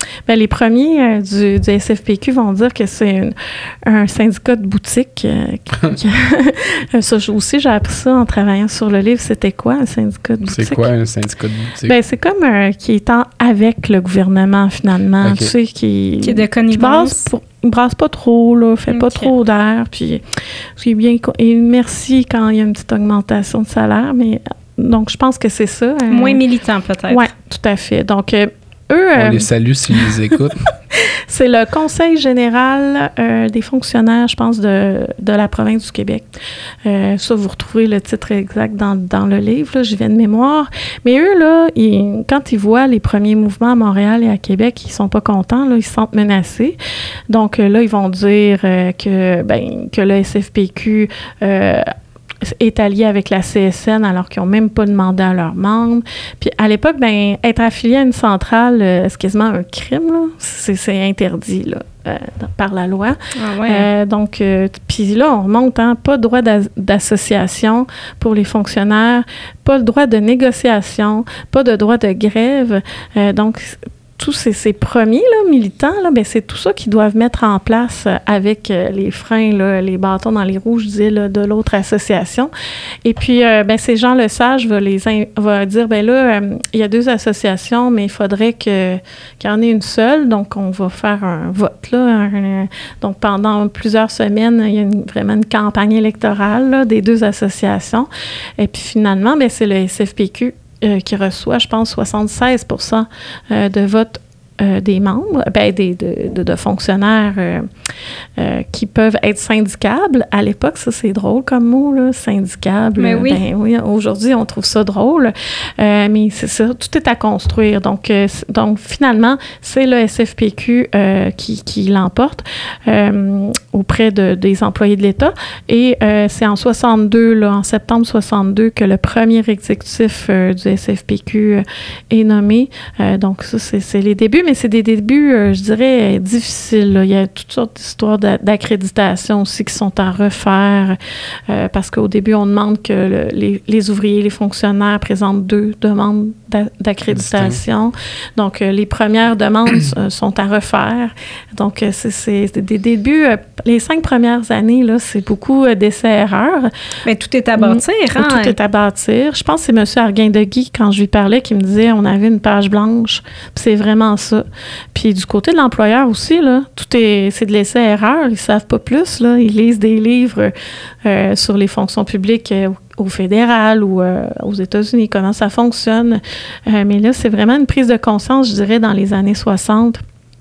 ben, les premiers euh, du, du S F P Q vont dire que c'est une, un syndicat de boutique. Euh, qui, qui, ça aussi, j'ai appris ça en travaillant sur le livre. C'était quoi, un syndicat de boutique? C'est quoi, un syndicat de boutique? Ben, c'est comme euh, qui est en avec le gouvernement, finalement. Okay. Tu sais, qui... Qui est de connivence. Il ne brasse pas trop, là, fait okay. pas trop d'air. Puis, c'est bien... Et merci quand il y a une petite augmentation de salaire, mais... Donc, je pense que c'est ça. Euh, Moins militant, peut-être. Oui, tout à fait. Donc, euh, eux... On euh, les salue s'ils les écoutent. C'est le Conseil général euh, des fonctionnaires, je pense, de, de la province du Québec. Euh, ça, vous retrouvez le titre exact dans, dans le livre, là, j'y viens de mémoire. Mais eux, là, ils, quand ils voient les premiers mouvements à Montréal et à Québec, ils sont pas contents, là, ils se sentent menacés. Donc, euh, là, ils vont dire euh, que, ben, que le S F P Q... Euh, est allié avec la C S N alors qu'ils n'ont même pas demandé à leurs membres. Puis à l'époque, ben être affilié à une centrale, euh, c'est quasiment un crime, là. C'est, c'est interdit, là, euh, par la loi. Ah ouais. euh, donc, euh, puis là, on remonte, hein, pas de droit d'a- d'association pour les fonctionnaires, pas le droit de négociation, pas de droit de grève. Euh, donc, tous ces, ces premiers là, militants, là, ben, c'est tout ça qu'ils doivent mettre en place avec euh, les freins, là, les bâtons dans les roues, je disais, là, de l'autre association. Et puis, euh, ben, c'est Jean Lesage va, les in- va dire, ben là, euh, il y a deux associations, mais il faudrait que, qu'il y en ait une seule. Donc, on va faire un vote. Là, un, donc, pendant plusieurs semaines, il y a une, vraiment une campagne électorale là, des deux associations. Et puis, finalement, ben, c'est le S F P Q Euh, qui reçoit, je pense, soixante-seize pour cent euh, de votes euh, des membres, ben, des, de, de, de fonctionnaires euh, euh, qui peuvent être syndicables. À l'époque, ça, c'est drôle comme mot, là, syndicable. Mais oui. Ben, oui, aujourd'hui, on trouve ça drôle, euh, mais c'est ça, tout est à construire. Donc, euh, donc finalement, c'est le S F P Q euh, qui, qui l'emporte euh, auprès de, des employés de l'État. Et euh, c'est en soixante-deux, là, en septembre soixante-deux, que le premier exécutif euh, du S F P Q euh, est nommé. Euh, donc, ça, c'est, c'est les débuts, mais c'est des débuts, euh, je dirais, difficiles, là. Il y a toutes sortes d'histoires d'a- d'accréditation aussi qui sont à refaire, euh, parce qu'au début, on demande que le, les, les ouvriers, les fonctionnaires présentent deux demandes d'a- d'accréditation. Donc, euh, les premières demandes euh, sont à refaire. Donc, euh, c'est, c'est des débuts. Euh, les cinq premières années, là, c'est beaucoup euh, d'essais-erreurs. Mais tout est à bâtir, Mmh, hein? Tout est à bâtir. Je pense que c'est M. Arguin-Deguy, quand je lui parlais, qui me disait on avait une page blanche. Puis c'est vraiment ça. Puis du côté de l'employeur aussi, là, tout est, c'est de l'essai-erreur. Ils ne savent pas plus, là. Ils lisent des livres euh, sur les fonctions publiques euh, au fédéral ou euh, aux États-Unis, comment ça fonctionne. Euh, mais là, c'est vraiment une prise de conscience, je dirais, dans les années soixante.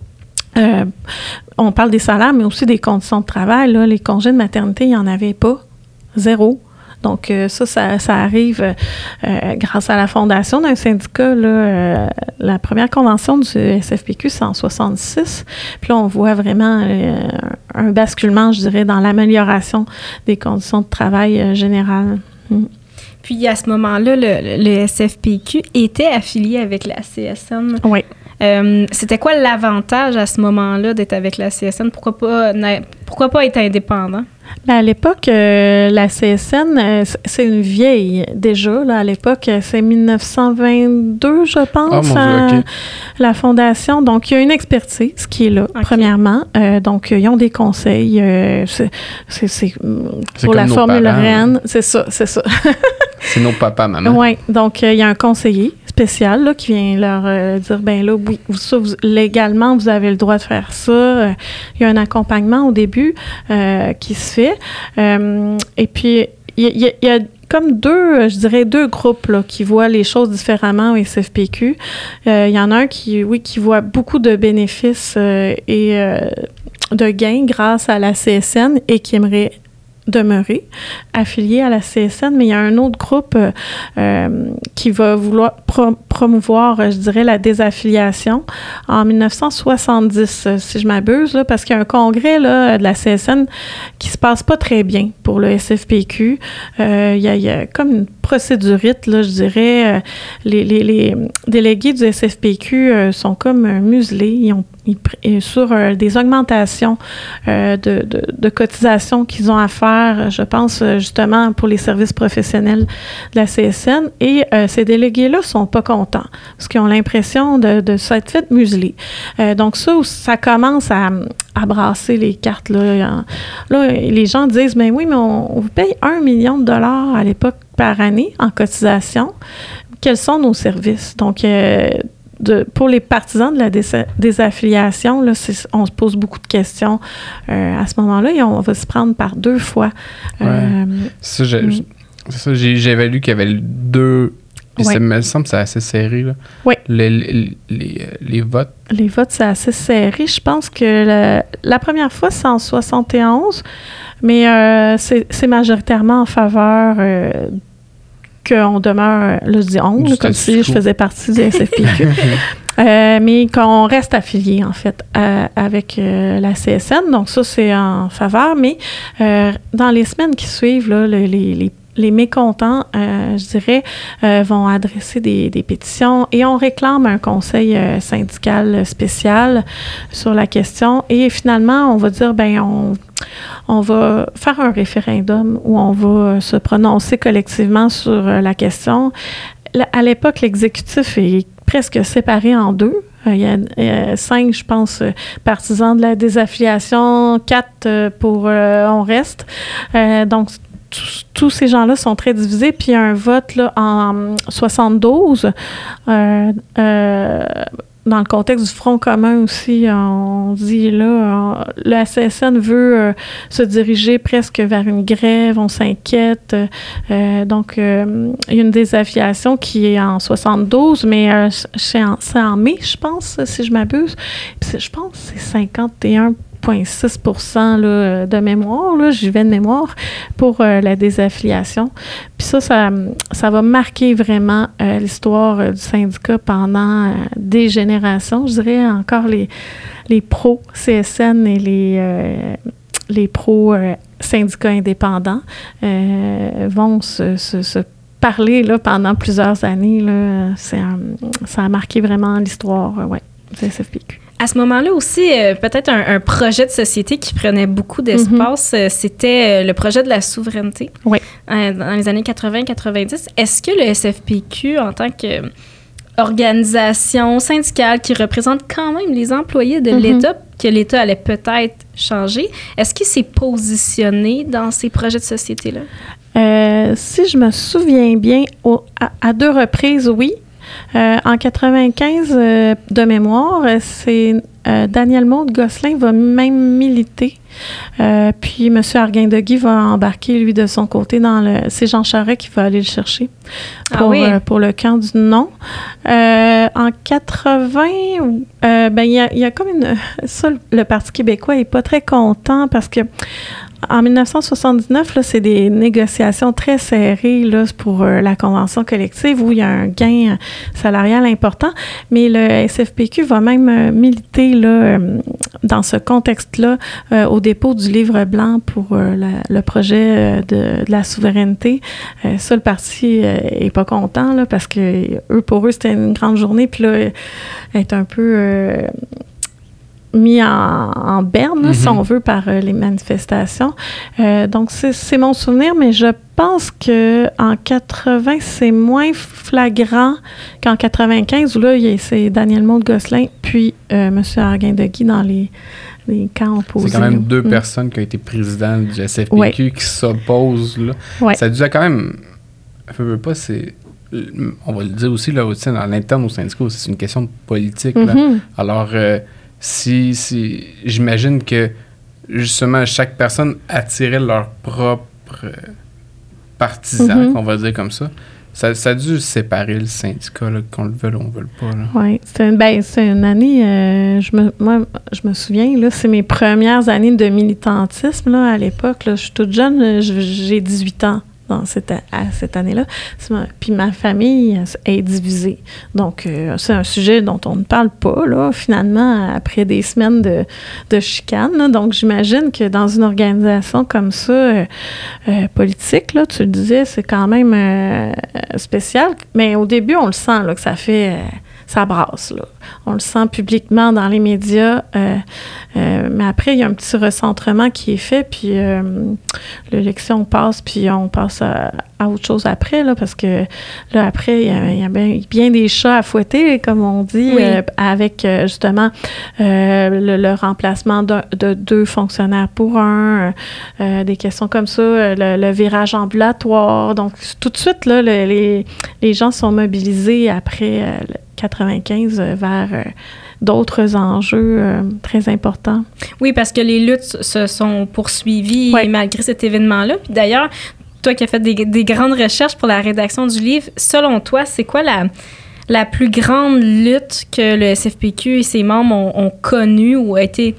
Euh, on parle des salaires, mais aussi des conditions de travail. Là. Les congés de maternité, il n'y en avait pas. Zéro. Donc, euh, ça, ça, ça arrive euh, grâce à la fondation d'un syndicat. Là, euh, la première convention du S F P Q, c'est en soixante-six. Puis là, on voit vraiment euh, un basculement, je dirais, dans l'amélioration des conditions de travail euh, générales. Mm. Puis, à ce moment-là, le, le S F P Q était affilié avec la C S N. Oui. Euh, c'était quoi l'avantage à ce moment-là d'être avec la C S N? Pourquoi pas, pourquoi pas être indépendant? Bien, à l'époque, euh, la C S N, euh, c'est une vieille déjà. Là, à l'époque, c'est dix-neuf cent vingt-deux, je pense, oh, mon Dieu, euh, okay. la fondation. Donc, il y a une expertise qui est là, okay. premièrement. Euh, donc, ils ont des conseils. Euh, c'est, c'est, c'est, c'est pour la formule parents, REEN. hein? C'est ça, c'est ça. C'est nos papas, maman. Oui, donc euh, il y a un conseiller spécial là, qui vient leur euh, dire, ben là, oui, ça, vous, légalement, vous avez le droit de faire ça. Euh, il y a un accompagnement au début euh, qui se fait. Euh, et puis, il y, y, y a comme deux, je dirais, deux groupes là, qui voient les choses différemment au S F P Q. Euh, il y en a un qui, oui, qui voit beaucoup de bénéfices euh, et euh, de gains grâce à la C S N et qui aimerait demeurer affilié à la C S N, mais il y a un autre groupe euh, euh, qui va vouloir pro- promouvoir, je dirais, la désaffiliation en dix-neuf cent soixante-dix, si je m'abuse, là, parce qu'il y a un congrès là, de la C S N qui se passe pas très bien pour le S F P Q. Euh, il, y a, il y a comme une procédurite, là, je dirais. Euh, les, les, les délégués du S F P Q euh, sont comme euh, muselés. Ils ont ils, sur euh, des augmentations euh, de, de, de cotisations qu'ils ont à faire, je pense, justement, pour les services professionnels de la C S N. Et euh, ces délégués-là ne sont pas contents mécontents, parce qu'ils ont l'impression de, de s'être fait museler. Euh, donc ça, ça commence à, à brasser les cartes. Là. Là, les gens disent, ben oui, mais on, on vous paye un million de dollars à l'époque par année en cotisation. Quels sont nos services? Donc, euh, de, pour les partisans de la dés- désaffiliation, là, c'est, on se pose beaucoup de questions euh, à ce moment-là et on va se prendre par deux fois. Ouais. Euh, ça, j'ai, mm. c'est ça, j'ai, j'avais lu qu'il y avait deux... Ouais. Ça me semble que c'est assez serré, là. Oui. Les, les, les, les votes. Les votes, c'est assez serré. Je pense que la, la première fois, c'est en soixante et onze, mais euh, c'est, c'est majoritairement en faveur... Euh, qu'on demeure, là je dis on, là, comme si je faisais partie du S F P Q, euh, mais qu'on reste affilié en fait à, avec euh, la C S N, donc ça c'est en faveur, mais euh, dans les semaines qui suivent, là, le, les, les les mécontents, euh, je dirais, euh, vont adresser des, des pétitions et on réclame un conseil euh, syndical spécial sur la question et finalement, on va dire, ben on, on va faire un référendum où on va se prononcer collectivement sur euh, la question. L- à l'époque, l'exécutif est presque séparé en deux. Il y a euh, cinq, je pense, euh, partisans de la désaffiliation, quatre euh, pour euh, On reste. Euh, donc, Tous, tous ces gens-là sont très divisés. Puis il y a un vote là, en soixante-douze, euh, euh, dans le contexte du Front commun aussi, on dit là, on, le C S N veut euh, se diriger presque vers une grève, on s'inquiète. Euh, donc, euh, il y a une désaffiliation qui est en soixante-douze, mais euh, c'est, en, c'est en mai, je pense, si je m'abuse. Puis je pense que c'est cinquante et un virgule six pour cent là, de mémoire, là, j'y vais de mémoire, pour euh, la désaffiliation. Puis ça, ça, ça va marquer vraiment euh, l'histoire euh, du syndicat pendant euh, des générations. Je dirais encore les, les pros-C S N et les, euh, les pros-syndicats indépendants euh, vont se, se, se parler là, pendant plusieurs années. Là. C'est un, ça a marqué vraiment l'histoire euh, ouais, du S F P Q. À ce moment-là aussi, euh, peut-être un, un projet de société qui prenait beaucoup d'espace, mm-hmm. euh, c'était euh, le projet de la souveraineté. Oui. Euh, dans les années quatre-vingts quatre-vingt-dix. Est-ce que le S F P Q, en tant qu'organisation syndicale qui représente quand même les employés de mm-hmm. l'État, que l'État allait peut-être changer, est-ce qu'il s'est positionné dans ces projets de société-là? Euh, si je me souviens bien, au, à, à deux reprises, oui. Euh, en quatre-vingt-quinze, euh, de mémoire, c'est euh, Daniel Maud Gosselin va même militer. Euh, puis M. Arguin-Deguy va embarquer, lui, de son côté, dans le... C'est Jean Charest qui va aller le chercher pour, ah oui. euh, pour le camp du non. Euh, en quatre-vingts, euh, ben, il y a, y a comme une... Ça, le Parti québécois n'est pas très content parce que en dix-neuf cent soixante-dix-neuf, là, c'est des négociations très serrées là, pour euh, la convention collective où il y a un gain salarial important, mais le S F P Q va même euh, militer là, euh, dans ce contexte-là euh, au dépôt du livre blanc pour euh, la, le projet euh, de, de la souveraineté. Euh, ça, le parti euh, est pas content là, parce que eux, pour eux, c'était une grande journée, puis là, être un peu... Euh, mis en, en berne, mm-hmm. si on veut, par euh, les manifestations. Euh, donc, c'est, c'est mon souvenir, mais je pense qu'en quatre-vingts, c'est moins flagrant qu'en quatre-vingt-quinze, où là, il y a, c'est Daniel Maud Gosselin, puis euh, M. Arguin-Deguy dans les, les camps opposés. C'est quand même deux mm. personnes qui ont été présidentes du S F P Q ouais. qui s'opposent. Là. Ouais. Ça a quand même... Je veux pas, c'est... On va le dire aussi, là, aussi dans l'interne au syndicat, c'est une question de politique. Mm-hmm. Là. Alors... Euh, Si, si j'imagine que justement chaque personne attirait leur propre euh, partisan, mm-hmm. on va dire comme ça. Ça, ça a dû séparer le syndicat, là, qu'on le veuille ou on ne veuille pas. Oui, c'est une, ben, c'est une année, euh, je me, moi, je me souviens, là, c'est mes premières années de militantisme là, à l'époque. Là, je suis toute jeune, je, j'ai dix-huit ans. Dans cette, à cette année-là. Puis ma famille est divisée. Donc, euh, c'est un sujet dont on ne parle pas, là, finalement, après des semaines de, de chicane. Là. Donc, j'imagine que dans une organisation comme ça, euh, euh, politique, là, tu le disais, c'est quand même euh, spécial. Mais au début, on le sent, là, que ça fait... Euh, ça brasse, là. On le sent publiquement dans les médias, euh, euh, mais après, il y a un petit recentrement qui est fait, puis euh, l'élection passe, puis on passe à, à autre chose après, là, parce que là, après, il y a, il y a bien, bien des chats à fouetter, comme on dit, oui. euh, avec euh, justement euh, le, le remplacement de, de deux fonctionnaires pour un, euh, des questions comme ça, le, le virage ambulatoire. Donc, tout de suite, là, le, les, les gens sont mobilisés après euh, le quatre-vingt-quinze euh, vers euh, d'autres enjeux euh, très importants. Oui, parce que les luttes se sont poursuivies ouais. malgré cet événement-là. Puis d'ailleurs, toi qui as fait des, des grandes recherches pour la rédaction du livre, selon toi, c'est quoi la, la plus grande lutte que le S F P Q et ses membres ont, ont connue ou a été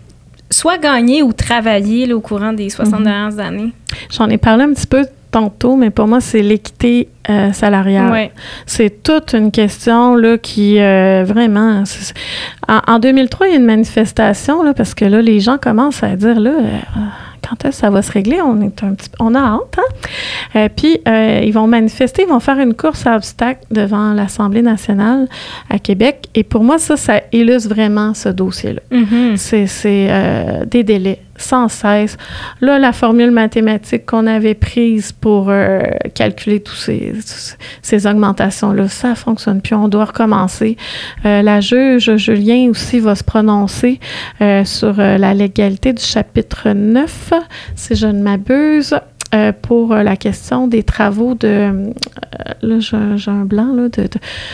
soit gagnée ou travaillée là, au courant des soixante mm-hmm. dernières années? J'en ai parlé un petit peu tantôt, mais pour moi, c'est l'équité euh, salariale. Ouais. C'est toute une question là, qui, euh, vraiment... C'est, c'est, en, en deux mille trois, il y a une manifestation, là, parce que là, les gens commencent à dire, là... Euh, quand est-ce que ça va se régler? On est un petit, on a hâte, hein? Euh, puis, euh, ils vont manifester, ils vont faire une course à obstacles devant l'Assemblée nationale à Québec. Et pour moi, ça, ça illustre vraiment ce dossier-là. Mm-hmm. C'est, c'est euh, des délais sans cesse. Là, la formule mathématique qu'on avait prise pour euh, calculer tous ces, ces augmentations-là, ça ne fonctionne plus. On doit recommencer. Euh, la juge Julien aussi va se prononcer euh, sur euh, la légalité du chapitre neuf, si je ne m'abuse. Euh, pour euh, la question des travaux de... Euh, là, j'ai, j'ai un blanc, là, de, de,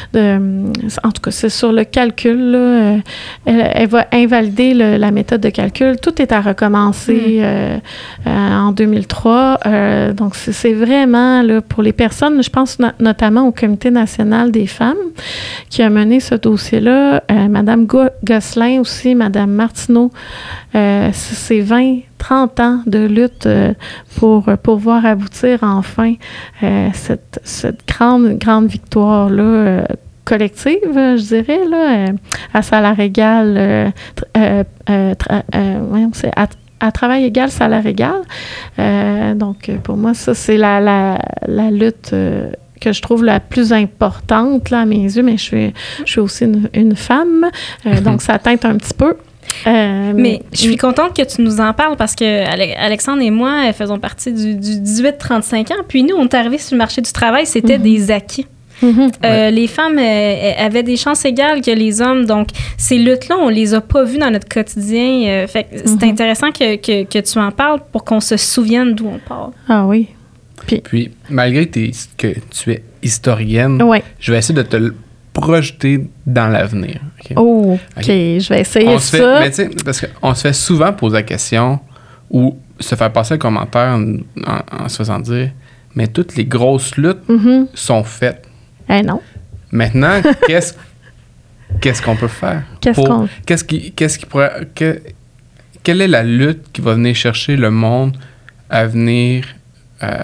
de... En tout cas, c'est sur le calcul, là. Euh, elle, elle va invalider le, la méthode de calcul. Tout est à recommencer mmh. euh, euh, en deux mille trois. Euh, donc, c'est, c'est vraiment, là, pour les personnes, je pense no- notamment au Comité national des femmes qui a mené ce dossier-là. Euh, Madame Go- Gosselin aussi, Madame Martineau. Euh, c'est vingt, trente ans de lutte euh, pour, pour voir aboutir enfin euh, cette, cette grande, grande victoire-là euh, collective, je dirais, là, euh, à salaire égal, euh, euh, euh, tra- euh, ouais, c'est à, à travail égal, salaire égal. Euh, donc, pour moi, ça, c'est la, la, la lutte euh, que je trouve la plus importante là, à mes yeux, mais je suis, je suis aussi une, une femme, euh, donc ça teinte un petit peu. Euh, mais je suis contente que tu nous en parles parce que Alexandre et moi faisons partie du, du dix-huit trente-cinq ans. Puis nous, on est arrivés sur le marché du travail, c'était mm-hmm. des acquis. Mm-hmm. Euh, ouais. Les femmes euh, avaient des chances égales que les hommes. Donc, ces luttes-là, on les a pas vues dans notre quotidien. Euh, fait que mm-hmm. c'est intéressant que, que, que tu en parles pour qu'on se souvienne d'où on parle. Ah oui. Puis, Puis malgré t'es, que tu es historienne, ouais. je vais essayer de te le projeter dans l'avenir. Okay? Oh, OK. okay. Je vais essayer on se ça. Fait, mais tu sais, parce qu'on se fait souvent poser la question ou se faire passer le commentaire en, en, en se faisant dire « Mais toutes les grosses luttes mm-hmm. sont faites. » Eh non. Maintenant, qu'est-ce, qu'est-ce qu'on peut faire? Qu'est-ce pour, qu'on... Qu'est-ce qui, qu'est-ce qui pourrait... Que, quelle est la lutte qui va venir chercher le monde à venir... Euh,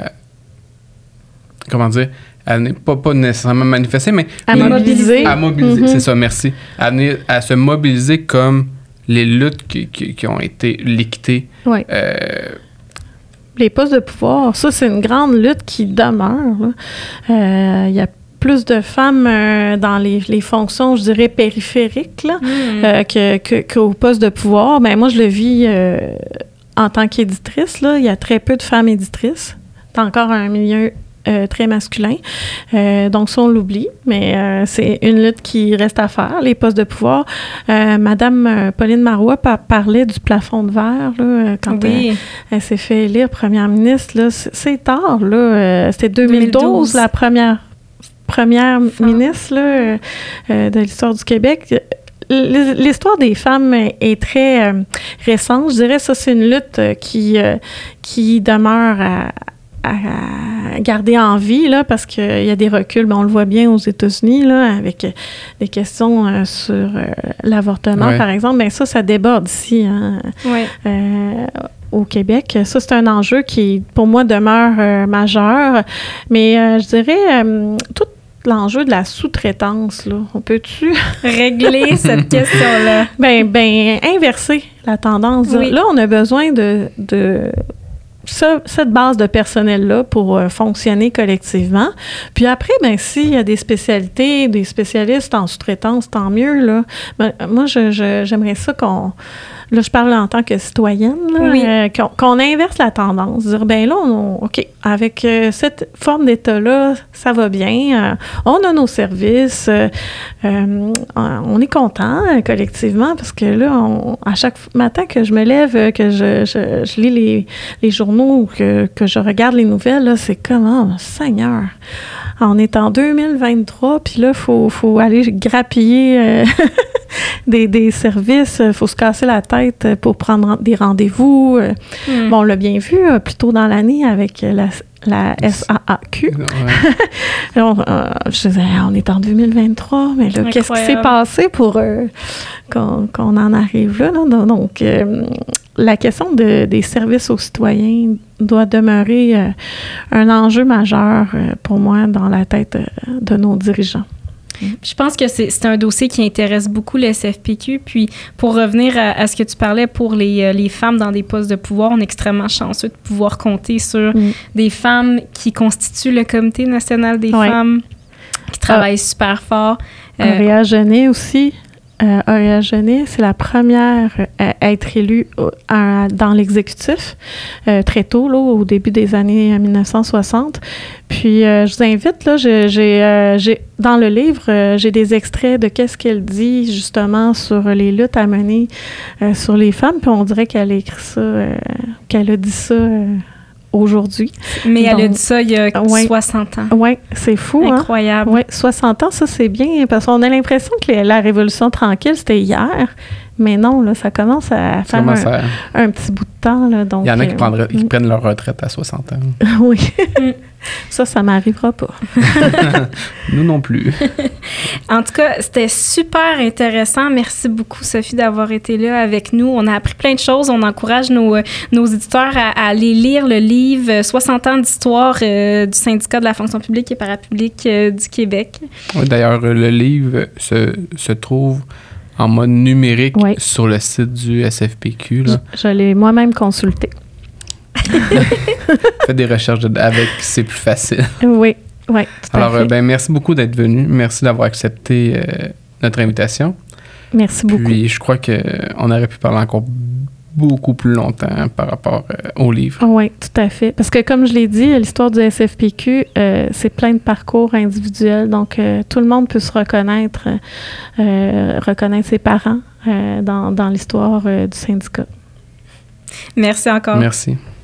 comment dire? À venir, pas, pas nécessairement manifester, mais... À mobiliser. À mobiliser, mm-hmm. c'est ça, merci. À, venir, à se mobiliser comme les luttes qui, qui, qui ont été l'équité. Oui. Euh, les postes de pouvoir, ça, c'est une grande lutte qui demeure. Il euh, y a plus de femmes euh, dans les, les fonctions, je dirais, périphériques là, mm. euh, que, que, qu'au poste de pouvoir. Ben, moi, je le vis euh, en tant qu'éditrice. Il y a très peu de femmes éditrices. C'est encore un milieu euh, très masculin. Euh, donc, ça, on l'oublie. Mais euh, c'est une lutte qui reste à faire, les postes de pouvoir. Euh, Madame euh, Pauline Marois pa- parlait du plafond de verre là, quand oui. elle, elle s'est fait élire première ministre. Là, c'est, c'est tard. Là, euh, c'était deux mille douze, deux mille douze. La première... première ministre là, euh, de l'histoire du Québec. L'histoire des femmes est très euh, récente. Je dirais que ça, c'est une lutte qui, euh, qui demeure à, à garder en vie, là, parce qu'il y a des reculs. Ben, on le voit bien aux États-Unis, là, avec des questions euh, sur euh, l'avortement, ouais. par exemple. Bien, ça, ça déborde ici. Hein, ouais. euh, au Québec. Ça, c'est un enjeu qui, pour moi, demeure euh, majeur. Mais euh, je dirais, euh, tout l'enjeu de la sous-traitance, là, on peut-tu régler cette question-là? Ben, ben, inverser la tendance. Oui. Là, on a besoin de, de ce, cette base de personnel-là pour euh, fonctionner collectivement. Puis après, ben s'il y a des spécialités, des spécialistes en sous-traitance, tant mieux, là. Ben, moi, je, je, j'aimerais ça qu'on... Là, je parle en tant que citoyenne, là, oui. euh, qu'on, qu'on inverse la tendance. Dire, ben là, on, OK, avec euh, cette forme d'État-là, ça va bien. Euh, on a nos services. Euh, euh, on est content euh, collectivement parce que là, on, à chaque matin que je me lève, que je, je, je lis les, les journaux ou que, que je regarde les nouvelles, là, c'est comme, oh, Seigneur, on est en deux mille vingt-trois, puis là, il faut, faut aller grappiller euh, des, des services, il faut se casser la tête pour prendre des rendez-vous. Mm. Bon, on l'a bien vu plus tôt dans l'année avec la, la S A A Q. Ouais. on, euh, je disais, on est en deux mille vingt-trois, mais là, incroyable. Qu'est-ce qui s'est passé pour euh, qu'on, qu'on en arrive là? là? Donc, euh, la question de, des services aux citoyens doit demeurer euh, un enjeu majeur euh, pour moi dans la tête euh, de nos dirigeants. Je pense que c'est, c'est un dossier qui intéresse beaucoup le S F P Q. Puis, pour revenir à, à ce que tu parlais pour les, les femmes dans des postes de pouvoir, on est extrêmement chanceux de pouvoir compter sur mm. des femmes qui constituent le Comité national des ouais. femmes, qui travaillent ah. super fort. Auréa euh, Genet aussi. Euh, Auréa Genet, c'est la première à être élue euh, dans l'exécutif euh, très tôt, là, au début des années dix-neuf cent soixante. Puis, euh, je vous invite, là, j'ai, j'ai, euh, j'ai, dans le livre, euh, j'ai des extraits de qu'est-ce qu'elle dit, justement, sur les luttes à mener euh, sur les femmes. Puis, on dirait qu'elle a écrit ça, euh, qu'elle a dit ça euh, aujourd'hui. Mais donc, elle a dit ça il y a ouais, soixante ans. Oui, c'est fou. Incroyable. Hein? Oui, soixante ans, ça, c'est bien, parce qu'on a l'impression que les, la Révolution tranquille, c'était hier. Mais non, là, ça commence à faire un, ça... un petit bout de temps. Là, donc, il y en a qui, euh, qui prennent leur retraite à soixante ans. Oui. Ça, ça m'arrivera pas. Nous non plus. En tout cas, c'était super intéressant. Merci beaucoup, Sophie, d'avoir été là avec nous. On a appris plein de choses. On encourage nos, nos éditeurs à, à aller lire le livre « soixante ans d'histoire euh, du syndicat de la fonction publique et parapublique euh, du Québec ». Oui, d'ailleurs, le livre se, se trouve en mode numérique oui. sur le site du S F P Q. Là. Je, je l'ai moi-même consulté. Faites des recherches de, avec, c'est plus facile. Oui, oui. Alors, euh, ben, merci beaucoup d'être venu. Merci d'avoir accepté euh, notre invitation. Merci beaucoup. Puis, je crois qu'on aurait pu parler encore beaucoup plus longtemps par rapport euh, au livre. Oui, tout à fait. Parce que, comme je l'ai dit, l'histoire du S F P Q, euh, c'est plein de parcours individuels. Donc, euh, tout le monde peut se reconnaître, euh, reconnaître ses parents euh, dans, dans l'histoire euh, du syndicat. Merci encore. Merci.